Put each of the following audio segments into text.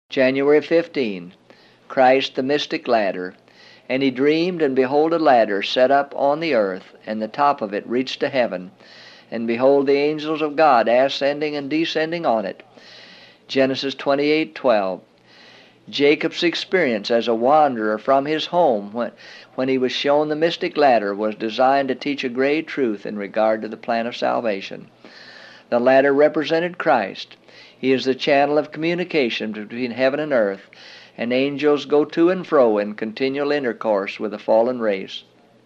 January 15. Christ the mystic ladder. And he dreamed, and behold a ladder set up on the earth, and the top of it reached to heaven. And behold the angels of God ascending and descending on it. Genesis 28:12. Jacob's experience as a wanderer from his home when he was shown the mystic ladder was designed to teach a great truth in regard to the plan of salvation. The ladder represented Christ. He is the channel of communication between heaven and earth, and angels go to and fro in continual intercourse with the fallen race.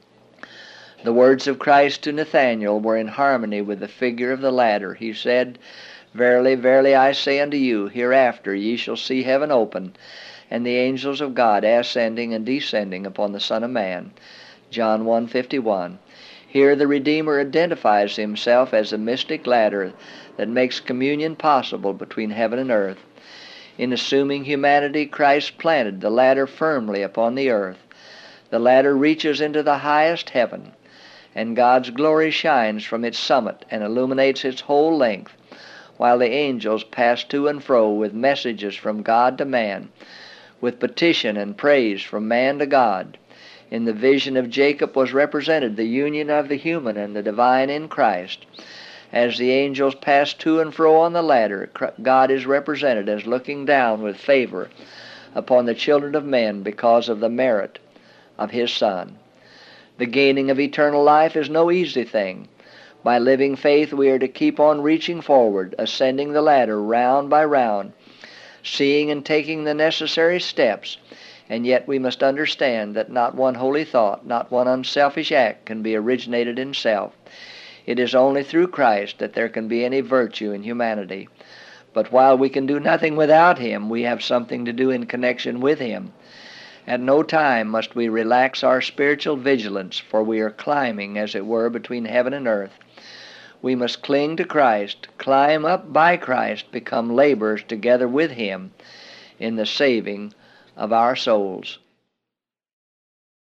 The words of Christ to Nathanael were in harmony with the figure of the ladder. He said, "Verily, verily, I say unto you, hereafter ye shall see heaven open, and the angels of God ascending and descending upon the Son of Man." John 1:51. Here the Redeemer identifies himself as a mystic ladder that makes communion possible between heaven and earth. In assuming humanity, Christ planted the ladder firmly upon the earth. The ladder reaches into the highest heaven, and God's glory shines from its summit and illuminates its whole length, while the angels pass to and fro with messages from God to man, with petition and praise from man to God. In the vision of Jacob was represented the union of the human and the divine in Christ. As the angels pass to and fro on the ladder, God is represented as looking down with favor upon the children of men because of the merit of His Son. The gaining of eternal life is no easy thing. By living faith, we are to keep on reaching forward, ascending the ladder round by round, seeing and taking the necessary steps, and yet we must understand that not one holy thought, not one unselfish act can be originated in self. It is only through Christ that there can be any virtue in humanity. But while we can do nothing without Him, we have something to do in connection with Him. At no time must we relax our spiritual vigilance, for we are climbing, as it were, between heaven and earth. We must cling to Christ, climb up by Christ, become laborers together with Him in the saving of our souls.